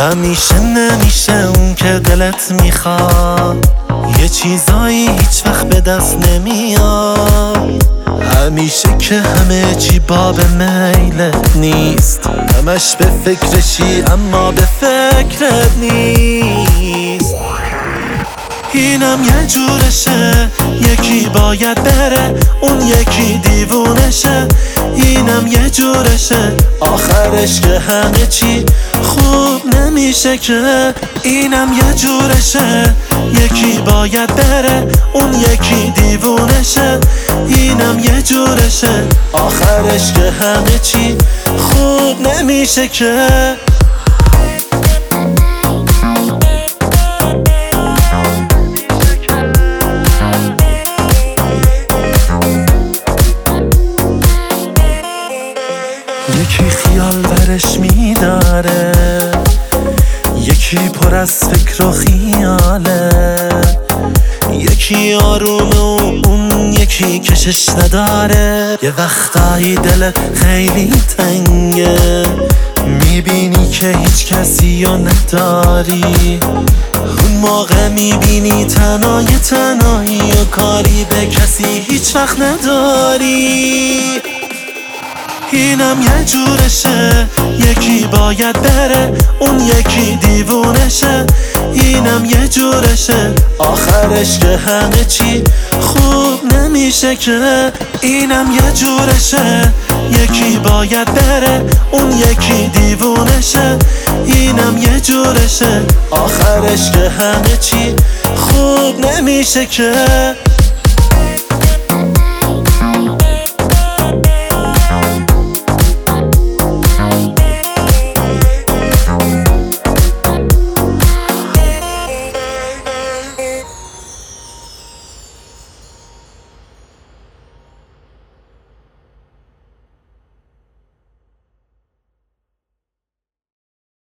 همیشه نمیشه اون که دلت میخواد، یه چیزایی هیچ وقت به دست نمیاد. همیشه که همه چی باب میلت نیست، همش به فکرشی اما به فکرت نیست. اینم یه جورشه، یکی باید بره، اون یکی دیوونشه. اینم یه جورشه، آخرش که همه چی خوب نمیشه که. اینم یه جورشه، یکی باید بره، اون یکی دیوونشه. اینم یه جورشه، آخرش که همه چی خوب نمیشه که. یکی خیال برش میداره، یکی پر از فکر و خیاله. یکی آرومه و اون یکی کشش نداره. یه وقتایی دلت خیلی تنگه، میبینی که هیچ کسی رو نداری. اون موقع میبینی تنهایی و کاری به کسی هیچ وقت نداری. اینم یه جورشه، یکی باید بره، اون یکی دیوونشه. اینم یه جورشه، آخرش که همه چی خوب نمیشه که. اینم یه جورشه، یکی باید بره، اون یکی دیوونشه. اینم یه جورشه، آخرش که همه چی خوب نمیشه که.